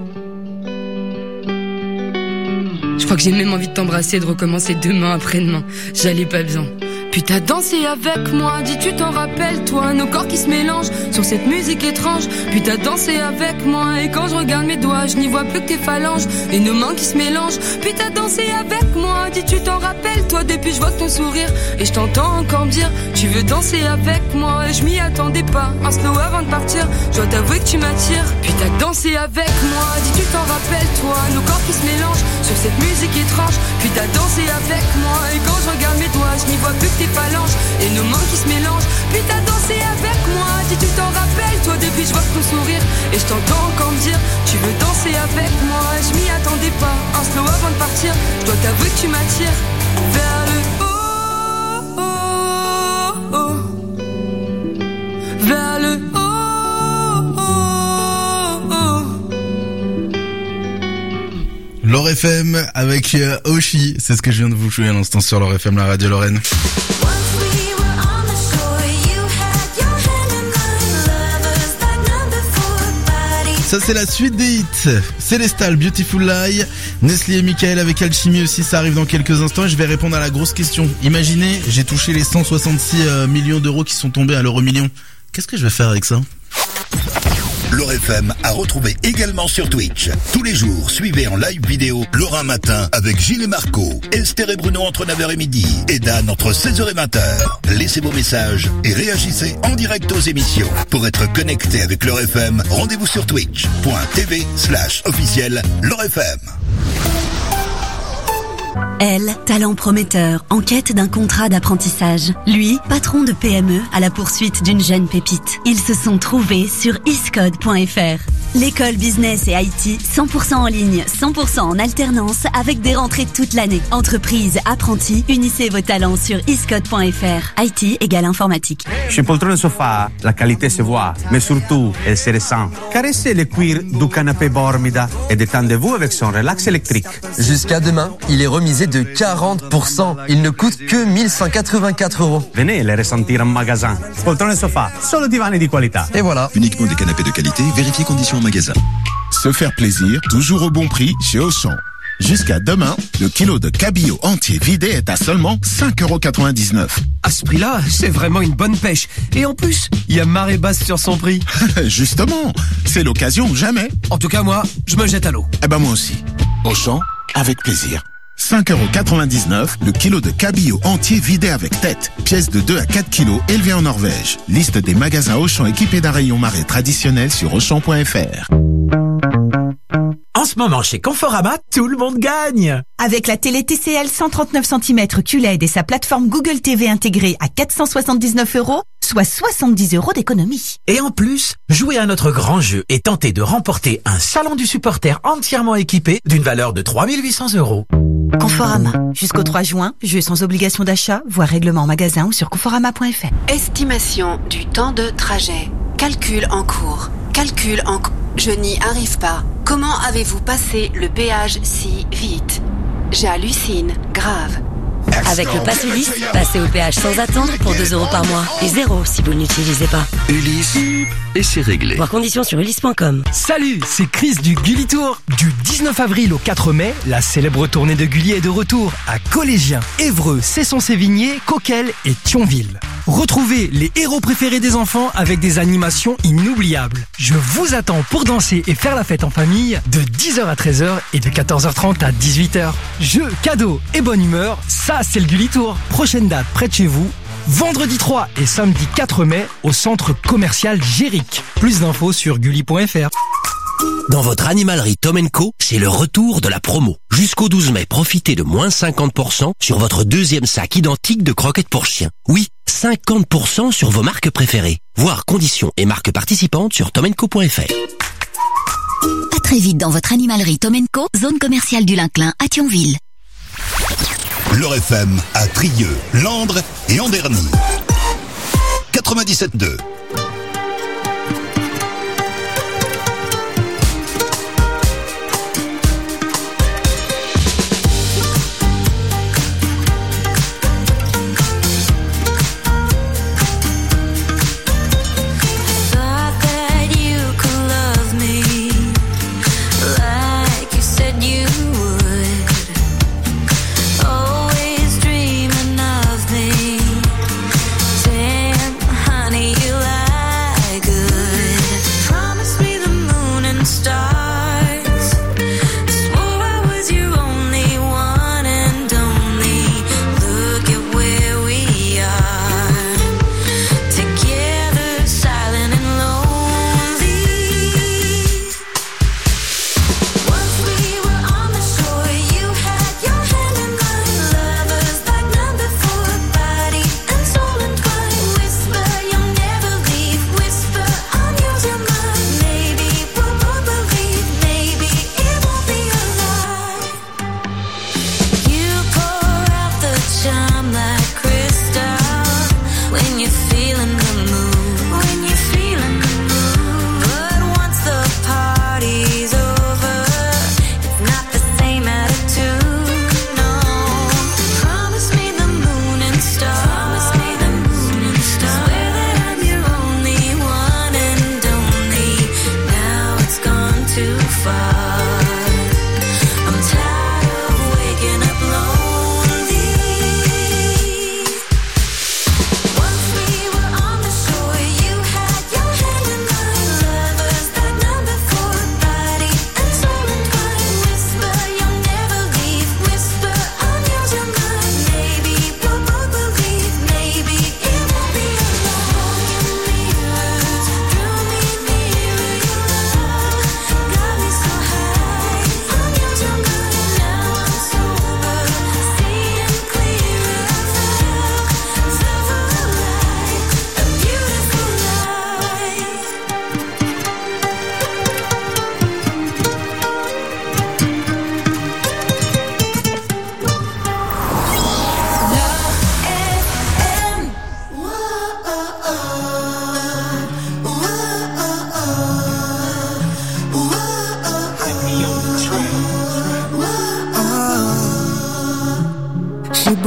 Je crois que j'ai même envie de t'embrasser et de recommencer demain, après-demain. J'allais pas bien. Puis t'as dansé avec moi, dis tu t'en rappelles toi, nos corps qui se mélangent sur cette musique étrange. Puis t'as dansé avec moi et quand je regarde mes doigts, je n'y vois plus que tes phalanges et nos mains qui se mélangent. Puis t'as dansé avec moi, dis tu t'en rappelles toi, depuis je vois ton sourire et je t'entends encore dire tu veux danser avec moi. Et je m'y attendais pas, un slow avant de partir, je dois t'avouer que tu m'attires. Puis t'as dansé avec moi, dis tu t'en rappelles toi, nos corps qui se mélangent sur cette musique étrange. Puis t'as dansé avec moi et quand je regarde mes doigts, je n'y vois plus que tes phalanges et nos mains qui se mélangent. Puis t'as dansé avec moi, dis tu t'en rappelles toi, depuis je vois ton sourire et je t'entends encore me dire tu veux danser avec moi. Et je m'y attendais pas, un slow avant de partir, je dois t'avouer que tu m'attires vers le haut, oh, oh, vers le haut, oh, oh. L'Or F M avec euh, Oshi, c'est ce que je viens de vous jouer à l'instant sur l'Or F M, la radio Lorraine. Ça c'est la suite des hits. Célestal, Beautiful Lie, Nestlé et Michael avec Alchimie aussi, ça arrive dans quelques instants et je vais répondre à la grosse question. Imaginez, j'ai touché les cent soixante-six millions d'euros qui sont tombés à l'euro million. Qu'est-ce que je vais faire avec ça ? L'Or F M à retrouver également sur Twitch. Tous les jours, suivez en live vidéo Laura Matin avec Gilles et Marco, Esther et Bruno entre neuf heures et midi et Dan entre seize heures et vingt heures. Laissez vos messages et réagissez en direct aux émissions. Pour être connecté avec l'Or F M, rendez-vous sur twitch.tv slash officiel l'Or F M. Elle, talent prometteur, en quête d'un contrat d'apprentissage. Lui, patron de P M E à la poursuite d'une jeune pépite. Ils se sont trouvés sur iscode point f r. L'école business et I T, cent pour cent en ligne, cent pour cent en alternance, avec des rentrées toute l'année. Entreprise, apprentis, unissez vos talents sur iscode point f r. I T égale informatique. Chez Poltrone Sofa, la qualité se voit, mais surtout, elle se ressent. Caressez le cuir du canapé Bormida et détendez-vous avec son relax électrique. Jusqu'à demain, il est remisé de quarante pour cent. Il ne coûte que mille cent quatre-vingt-quatre euros. Venez le ressentir en magasin. Poltrone Sofa, solo divani di qualità. Et voilà. Uniquement des canapés de qualité, vérifiez conditions en magasin. Se faire plaisir, toujours au bon prix chez Auchan. Jusqu'à demain, le kilo de cabillaud entier vidé est à seulement cinq euros quatre-vingt-dix-neuf. À ce prix-là, c'est vraiment une bonne pêche. Et en plus, il y a marée basse sur son prix. Justement, c'est l'occasion ou jamais. En tout cas, moi, je me jette à l'eau. Eh ben moi aussi. Auchan, avec plaisir. cinq euros quatre-vingt-dix-neuf, le kilo de cabillaud entier vidé avec tête. Pièce de deux à quatre kilos élevée en Norvège. Liste des magasins Auchan équipés d'un rayon marée traditionnel sur auchan point f r. En ce moment, chez Conforama, tout le monde gagne. Avec la télé T C L cent trente-neuf centimètres Q L E D et sa plateforme Google T V intégrée à quatre cent soixante-dix-neuf euros, soit soixante-dix euros d'économie. Et en plus, jouez à notre grand jeu et tentez de remporter un salon du supporter entièrement équipé d'une valeur de trois mille huit cents euros. Conforama. Jusqu'au trois juin, jeu sans obligation d'achat, voire règlement en magasin ou sur conforama point f r. Estimation du temps de trajet. Calcul en cours. Calcul en cours. Je n'y arrive pas. Comment avez-vous passé le péage si vite? J'hallucine. Grave. Avec le pass Ulysse, passez au péage sans attendre pour deux euros par mois et zéro si vous ne l'utilisez pas. Ulysse, et c'est réglé. Voir conditions sur ulysse point com. Salut, c'est Chris du Gulli Tour. Du dix-neuf avril au quatre mai, la célèbre tournée de Gulli est de retour à Collégien, Évreux, Cesson-Sévigné, Coquelles et Thionville. Retrouvez les héros préférés des enfants avec des animations inoubliables. Je vous attends pour danser et faire la fête en famille de dix heures à treize heures et de quatorze heures trente à dix-huit heures. Jeux, cadeaux et bonne humeur, ça c'est le Gulli Tour. Prochaine date près de chez vous, vendredi trois et samedi quatre mai au centre commercial Géric. Plus d'infos sur gulli point f r. Dans votre animalerie Tom and Co, c'est le retour de la promo. Jusqu'au douze mai, profitez de moins cinquante pour cent sur votre deuxième sac identique de croquettes pour chiens. Oui, cinquante pour cent sur vos marques préférées. Voir conditions et marques participantes sur tom and co point f r. À très vite dans votre animalerie Tom and Co, zone commerciale du Linclin à Thionville. L'Or F M à Trieux, Landres et Anderny. quatre-vingt-dix-sept deux.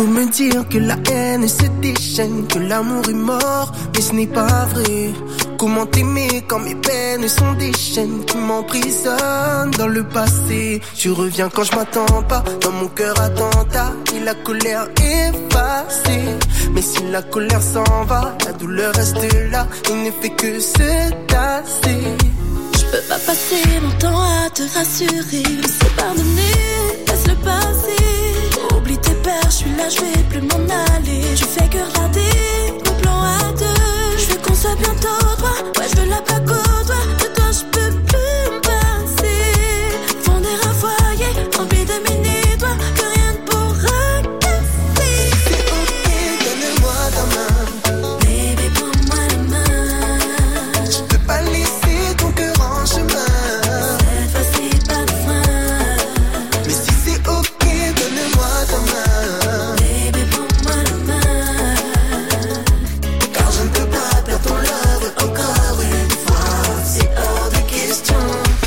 beau me dire que la haine se déchaîne, que l'amour est mort, mais ce n'est pas vrai. Comment t'aimer quand mes peines sont des chaînes qui m'emprisonnent dans le passé. Tu reviens quand je m'attends pas, dans mon cœur attentat et la colère effacée. Mais si la colère s'en va, la douleur reste là et ne fait que se tasser. Je peux pas passer mon temps à te rassurer, me sais pardonner, laisse le passer. Oublie tes peurs, je suis là, je vais plus m'en aller. Je fais que regarder mon plan à deux. Je veux qu'on soit bientôt toi, ouais je veux la pas côtoie. De toi je peux plus me passer. Fonder un foyer, rempli de mini-toits, que rien ne pourra casser. C'est ok, donne-moi ta main. Baby, prends-moi la main. Je peux pas laisser ton cœur en chemin. Cette fois-ci pas de frein. Mais si c'est ok, donne-moi ta main. Baby, prends-moi la main. Car je ne peux pas perdre ton love encore une fois. C'est hors de question.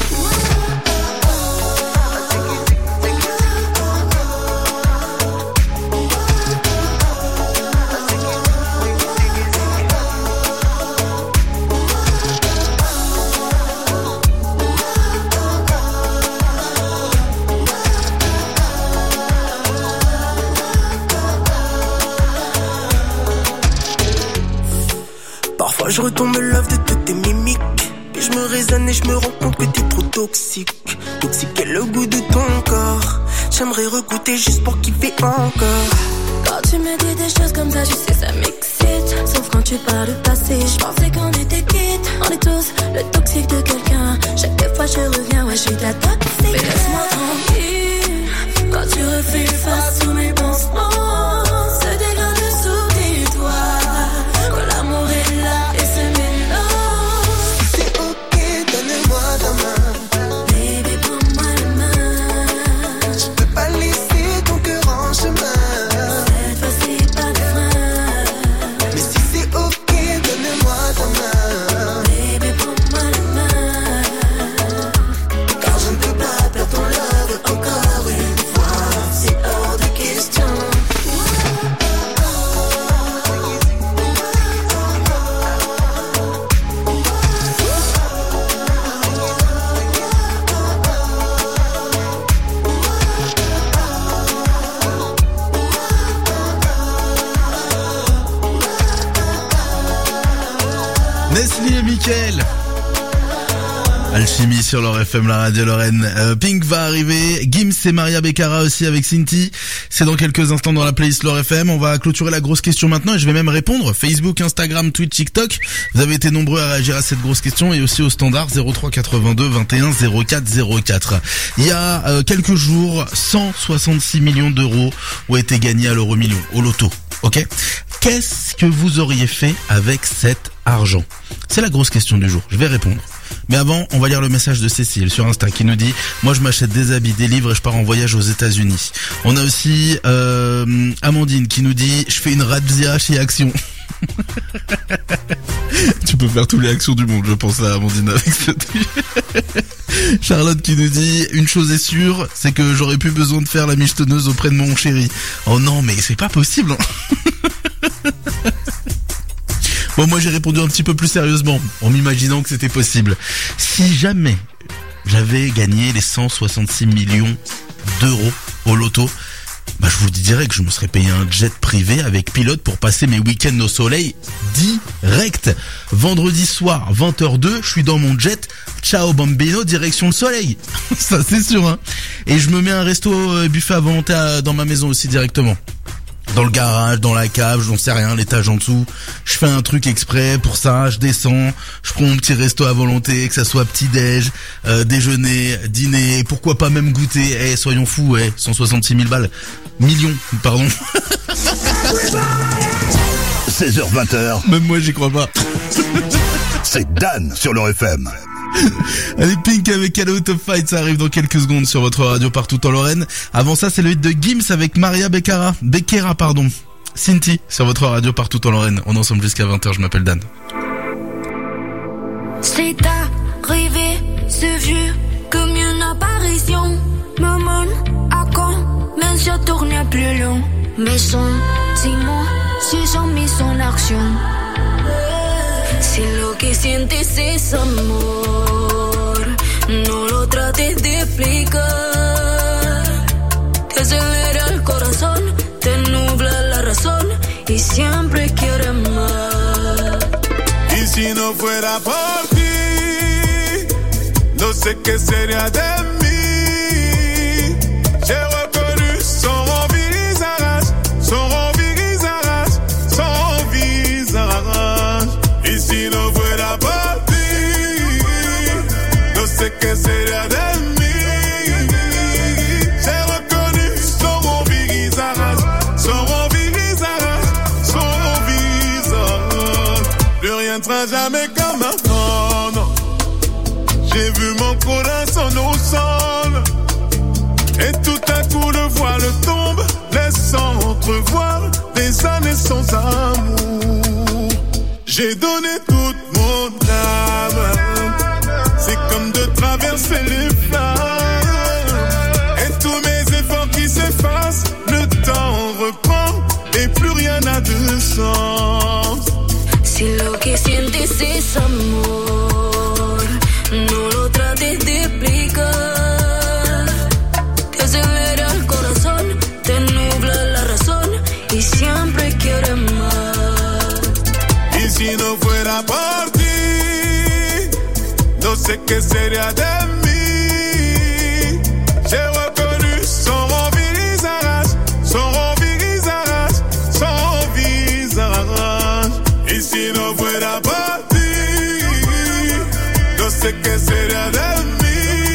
Parfois je retombe love de toutes tes mimiques. Et je me raisonne et je me rends compte que t'es trop toxique. Toxique est le goût de ton corps. J'aimerais recoûter juste pour kiffer encore. Quand tu me dis des choses comme ça, je sais ça m'excite. Sauf quand tu parles de passé, je pensais qu'on était quittes. On est tous le toxique de quelqu'un. Chaque fois je reviens, ouais je suis ta toxique. Mais laisse-moi tranquille. Quand tu refais face sous mes pansements, se dégrade sous tes doigts. Quand l'amour est là et se mélange. C'est ok, donne-moi ta main. Baby, prends-moi la main. Je peux pas laisser ton cœur en chemin. Cette fois-ci pas de frein. Mais si c'est ok, donne-moi ta main. Baby, prends-moi la main. Car je ne peux pas perdre ton love encore une fois. C'est hors de question. Nestlé et Mickaël. Alchimie sur leur F M, la radio Lorraine. Euh, Pink va arriver, Gims et Maria Beccara aussi avec Cinti. C'est dans quelques instants dans la playlist Leur F M. On va clôturer la grosse question maintenant et je vais même répondre. Facebook, Instagram, Twitch, TikTok. Vous avez été nombreux à réagir à cette grosse question et aussi au standard zéro trois quatre-vingt-deux vingt et un zéro quatre zéro quatre. Il y a euh, quelques jours, cent soixante-six millions d'euros ont été gagnés à l'euro million, au loto. Ok ? Qu'est-ce que vous auriez fait avec cet argent? C'est la grosse question du jour. Je vais répondre. Mais avant, on va lire le message de Cécile sur Insta qui nous dit « Moi je m'achète des habits, des livres et je pars en voyage aux États-Unis. » On a aussi euh, Amandine qui nous dit « Je fais une razzia chez Action. » Tu peux faire tous les actions du monde, je pense à Amandine avec ce truc. Charlotte qui nous dit « Une chose est sûre, c'est que j'aurais plus besoin de faire la michetonneuse auprès de mon chéri. » Oh non, mais c'est pas possible. Hein. Bon, moi j'ai répondu un petit peu plus sérieusement, en m'imaginant que c'était possible. Si jamais j'avais gagné les cent soixante-six millions d'euros au loto, bah je vous dirais que je me serais payé un jet privé avec pilote pour passer mes week-ends au soleil direct. Vendredi soir, vingt heures deux, je suis dans mon jet, ciao bambino, direction le soleil. Ça c'est sûr, hein. Et je me mets un resto euh, buffet à volonté à, dans ma maison aussi directement. Dans le garage, dans la cave, j'en sais rien, l'étage en dessous. Je fais un truc exprès pour ça, je descends, je prends mon petit resto à volonté, que ça soit petit-déj, euh, déjeuner, dîner, pourquoi pas même goûter. Eh, soyons fous, eh, cent soixante-six mille balles. Millions, pardon. seize heures vingt. Même moi, j'y crois pas. C'est Dan sur leur F M. Allez, Pink avec Hello Top Fight, ça arrive dans quelques secondes sur votre radio partout en Lorraine. Avant ça, c'est le hit de Gims avec Maria Beccara, Beccara, pardon. Cinti sur votre radio partout en Lorraine. On est ensemble jusqu'à vingt heures, je m'appelle Dan. C'est arrivé, c'est vieux, comme une apparition. Maman, à quand, mais je tournais plus long. Mes sentimos si son mis en acción. Si lo que sientes es amor, no lo trates de explicar. Te acelera el corazón, te nubla la razón y siempre quieres más. Y si no fuera por ti, no sé qué sería de mí. J'ai reconnu son visage, son visage, son visage. Y si no fuera por ti, no sé qué sería de mí. J'ai reconnu son visage, son visage, son visage. Plus rien ne sera jamais comme avant, non. J'ai vu mon corazon au sol. Et tout à coup le voile tombe, laissant entrevoir des années sans amour. J'ai donné toute mon âme, c'est comme de traverser les flammes. Et tous mes efforts qui s'effacent, le temps reprend et plus rien n'a de sens. Si lo que sientes es amor, no lo trates de explicar. Te acelera el corazón, te nubla la razón y siempre quieres más. Y si no fuera por ti, no sé qué sería de mí. J'ai reconnu son visage, son visage, son visage. Y si no fuera por ti, no sé qué sería de mí.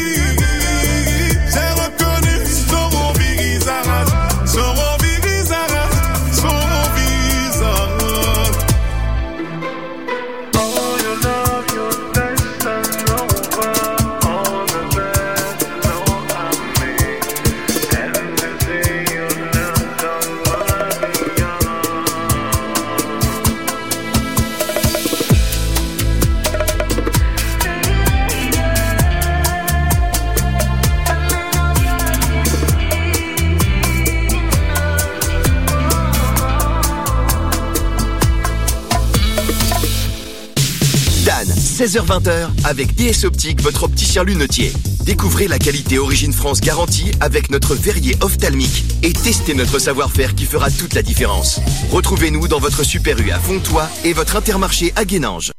J'ai reconnu son visage, son visage, son visage. Oh, you love your best and over all the best, no I'm me. And the day you love somebody young. Dan, seize heures vingt avec D S Optique, votre opticien lunetier. Découvrez la qualité Origine France garantie avec notre verrier ophtalmique et testez notre savoir-faire qui fera toute la différence. Retrouvez-nous dans votre Super U à Fontois et votre Intermarché à Guénange.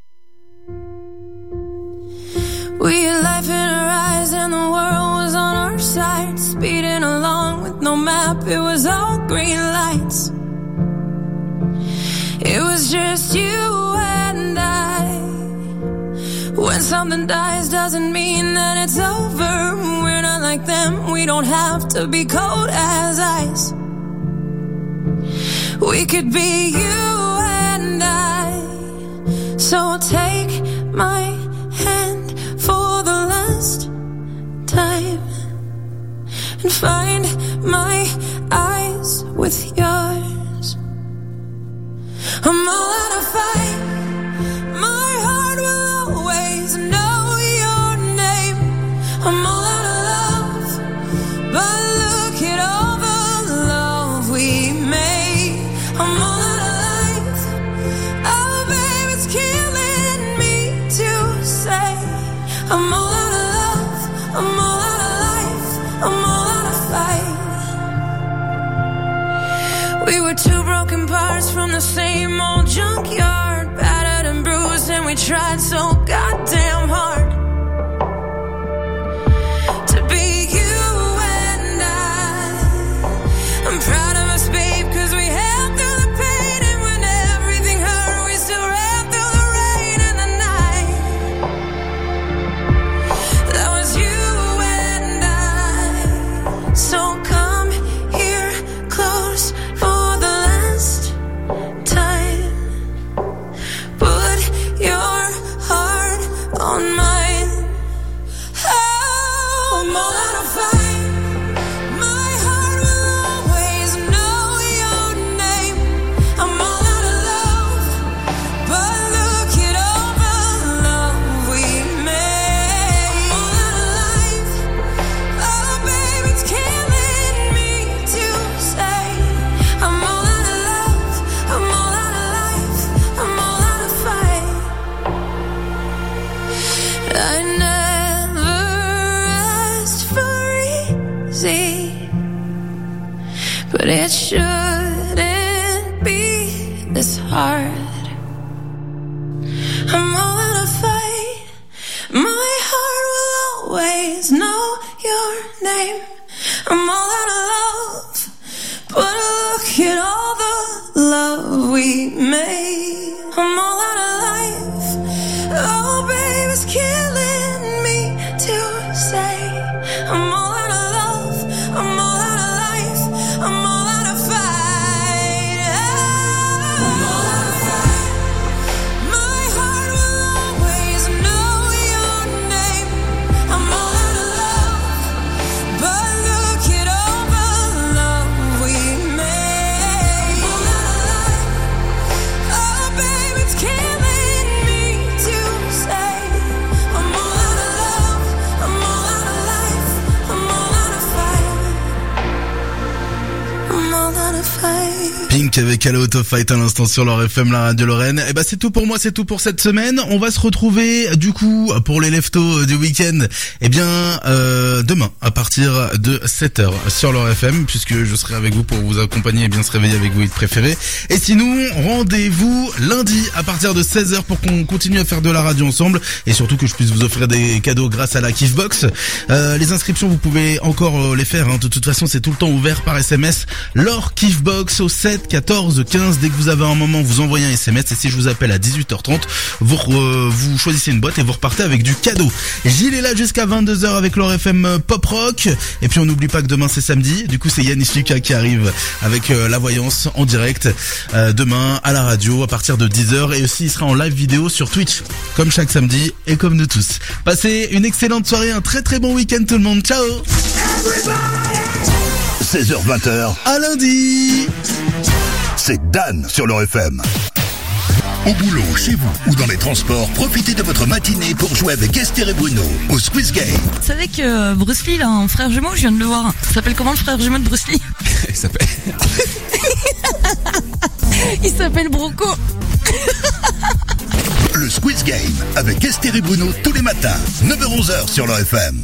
We had life in our eyes and the world was on our side. Speeding along with no map, it was all green lights. It was just you and I. When something dies doesn't mean that it's over. We're not like them, we don't have to be cold as ice. We could be you and I. So take my hand for the last time and find my eyes with yours. I'm all out of fight. My heart will always know your name. I'm all out of love, but look at all the love we made. I'm all out of life. Oh, babe, it's killing me to say. I'm all out of love. I'm all out of life. I'm all out of fight. We were two broken parts from the same old junkyard, battered and bruised, and we tried so goddamn hard to be you and I. I'm proud of us, babe, cause we held through the pain, and when everything hurt, we still ran through the rain and the night. That was you and I. So come here close for the last time. Put your heart on mine. I never asked for easy, but it shouldn't be this hard. I'm all out of fight. My heart will always know your name. I'm all out of love, but look at all the love we made. I'm all out of life. Oh, babe, it's killing me to say. I'm all out of love. I'm all out of life. I'm all out of fight. I'm all out of fight. My heart will always know your name. I'm all out of love, but look at all the love we made. I'm all out of life. Oh, babe, it's killing me to say. I'm all out of love. I'm all out of life. I'm all out of fight. I'm all out of fight. Pink avec Hello Auto Fight à l'instant sur leur F M, la radio Lorraine. Et bah c'est tout pour moi, c'est tout pour cette semaine. On va se retrouver du coup pour les leftos du week-end. Eh bien euh, demain à partir de sept heures sur leur F M, puisque je serai avec vous pour vous accompagner et bien se réveiller avec vos hits préférés. Et sinon rendez-vous lundi à partir de seize heures pour qu'on continue à faire de la radio ensemble et surtout que je puisse vous offrir des cadeaux grâce à la Kiffbox. Euh, les inscriptions vous pouvez encore euh, les faire, hein. De toute façon c'est tout le temps ouvert par S M S. Leur Kiffbox au sept quatorze quinze. Dès que vous avez un moment, vous envoyez un S M S et si je vous appelle à dix-huit heures trente, vous euh, vous choisissez une boîte et vous repartez avec du cadeau. Gilles est là jusqu'à vingt-deux heures avec leur F M Pop Rock. Et puis on n'oublie pas que demain c'est samedi. Du coup c'est Yanis Lucas qui arrive avec euh, la voyance en direct euh, demain à la radio à partir de dix heures et aussi il sera en live vidéo sur Twitch comme chaque samedi et comme nous tous. Passez une excellente soirée, un très très bon week-end tout le monde. Ciao. seize heures vingt à lundi. C'est Dan sur leur F M. Au boulot, chez vous ou dans les transports, profitez de votre matinée pour jouer avec Esther et Bruno au Squeeze Game. Vous savez que Bruce Lee, là, un frère jumeau, je viens de le voir. Ça s'appelle comment le frère jumeau de Bruce Lee? Il s'appelle... Il s'appelle Broco. Le Squeeze Game avec Esther et Bruno tous les matins, neuf heures onze sur leur F M.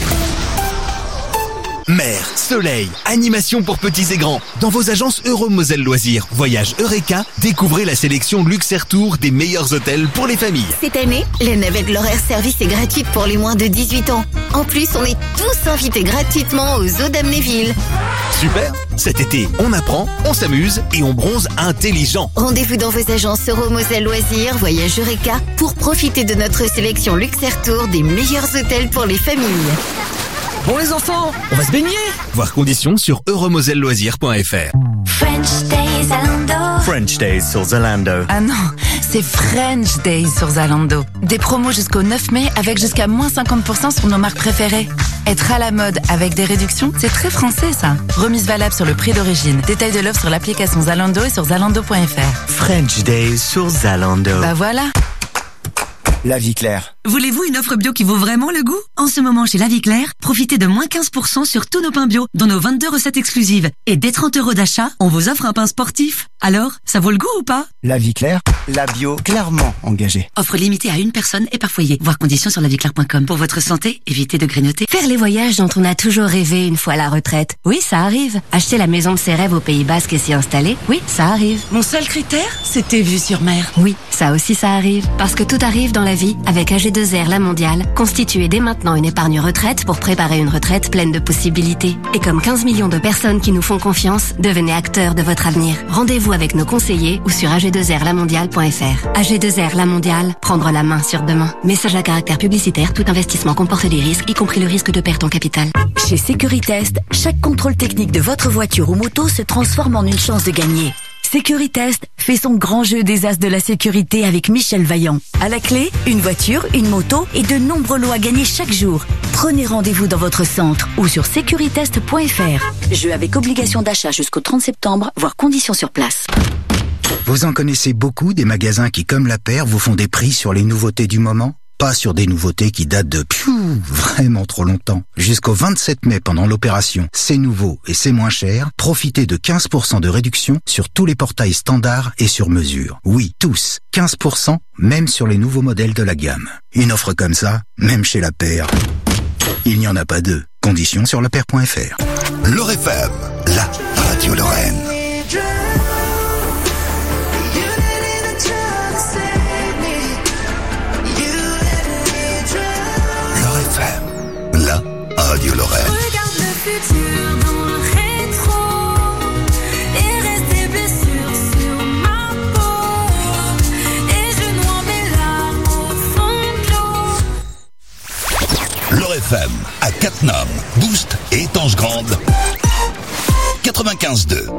Mer, soleil, animation pour petits et grands. Dans vos agences Euromoselle Loisirs, Voyage Eureka, découvrez la sélection Luxe Air Tour des meilleurs hôtels pour les familles. Cette année, la navette l'horaire service est gratuite pour les moins de dix-huit ans. En plus, on est tous invités gratuitement aux eaux d'Amnéville. Super. Cet été, on apprend, on s'amuse et on bronze intelligent. Rendez-vous dans vos agences Euromoselle Loisirs, Voyage Eureka pour profiter de notre sélection Luxe Air Tour des meilleurs hôtels pour les familles. Bon les enfants, on va se baigner. Voir conditions sur euromoselle loisirs point f r. French Days Zalando. French Days sur Zalando. Ah non, c'est French Days sur Zalando. Des promos jusqu'au neuf mai avec jusqu'à moins cinquante pour cent sur nos marques préférées. Être à la mode avec des réductions, c'est très français ça. Remise valable sur le prix d'origine. Détail de l'offre sur l'application Zalando et sur zalando point f r. French Days sur Zalando. Bah voilà. La Vie Claire. Voulez-vous une offre bio qui vaut vraiment le goût? En ce moment, chez La Vie Claire, profitez de moins quinze pour cent sur tous nos pains bio, dont nos vingt-deux recettes exclusives. Et dès trente euros d'achat, on vous offre un pain sportif. Alors, ça vaut le goût ou pas? La Vie Claire, la bio clairement engagée. Offre limitée à une personne et par foyer. Voir conditions sur la vie claire point com. Pour votre santé, évitez de grignoter. Faire les voyages dont on a toujours rêvé une fois à la retraite. Oui, ça arrive. Acheter la maison de ses rêves au Pays Basque et s'y installer. Oui, ça arrive. Mon seul critère, c'était vue sur mer. Oui, ça aussi ça arrive. Parce que tout arrive dans la vie avec A G deux R La Mondiale. Constituez dès maintenant une épargne retraite pour préparer une retraite pleine de possibilités. Et comme quinze millions de personnes qui nous font confiance, devenez acteurs de votre avenir. Rendez-vous avec nos conseillers ou sur A G deux R la mondiale point f r. A G deux R La Mondiale, prendre la main sur demain. Message à caractère publicitaire, tout investissement comporte des risques, y compris le risque de perte en capital. Chez Securitest, chaque contrôle technique de votre voiture ou moto se transforme en une chance de gagner. Securitest fait son grand jeu des as de la sécurité avec Michel Vaillant. À la clé, une voiture, une moto et de nombreux lots à gagner chaque jour. Prenez rendez-vous dans votre centre ou sur securitest point f r. Jeu avec obligation d'achat jusqu'au trente septembre, voire conditions sur place. Vous en connaissez beaucoup des magasins qui, comme la paire, vous font des prix sur les nouveautés du moment ? Pas sur des nouveautés qui datent de piou, vraiment trop longtemps. Jusqu'au vingt-sept mai pendant l'opération C'est nouveau et c'est moins cher, profitez de quinze pour cent de réduction sur tous les portails standards et sur mesure. Oui, tous. quinze pour cent, même sur les nouveaux modèles de la gamme. Une offre comme ça, même chez La Paire, il n'y en a pas deux. Conditions sur lapaire point f r. L'Or F M, la radio Lorraine. L'Or F M, la radio Lorraine. Regarde le futur dans le rétro et reste des blessures sur ma peau et je noie mes larmes au fond de l'eau. L'Or F M à Cattenom, Boost et Étanche Grande. quatre-vingt-quinze deux.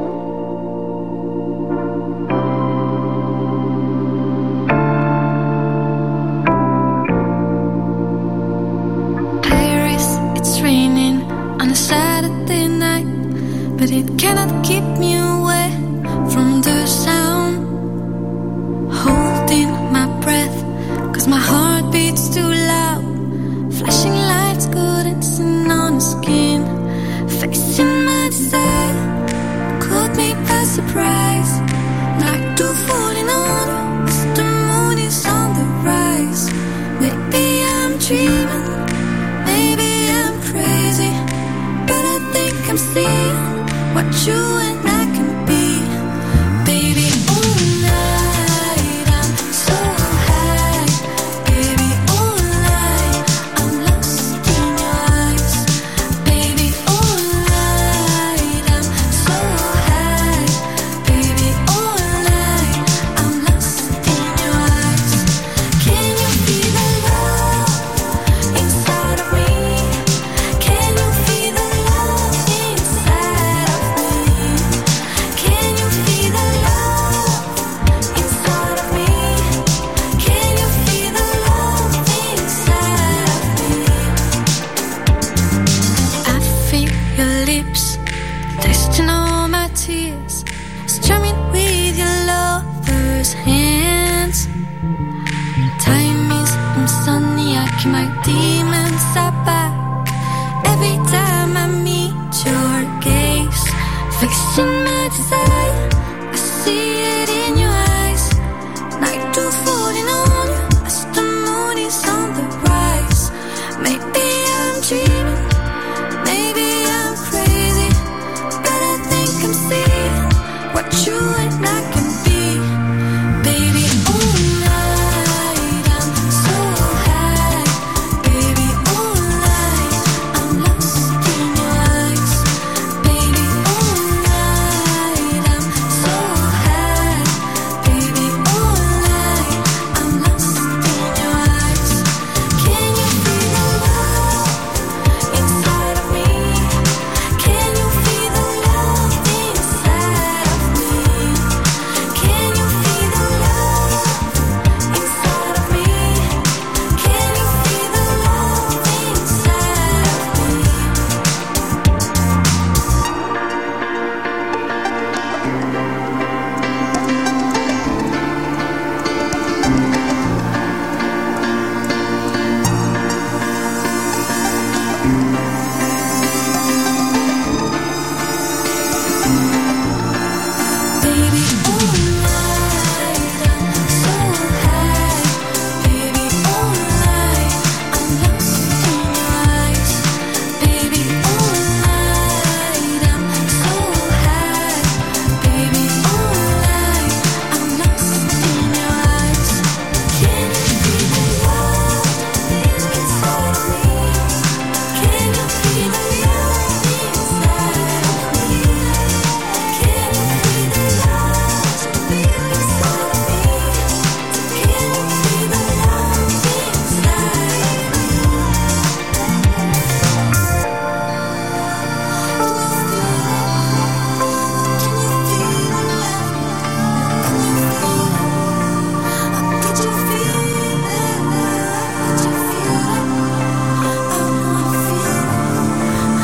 Paris, it's raining on a Saturday night, but it cannot keep me away from the sound. Holding my breath, cause my heart beats too loud. Flashing lights, couldn't see on the skin. Facing my desire, caught me by surprise. Like two falling on, cause the moon is on the rise. Maybe I'm dreaming, maybe I'm crazy, but I think I'm seeing what you and I can be. Baby, all night I'm so high. Baby, all night I'm lost in your eyes. Baby, all night I'm so high. Baby, all night I'm lost in your eyes. Can you feel the love inside of me? Can you feel the love inside of me? Can you feel the love inside of me? Can you feel the love inside of me? I feel your lips tasting all my tears, strumming with your lover's hands. Time is insomnia, I keep my demons at back. Every time I meet your gaze, fixing my desire.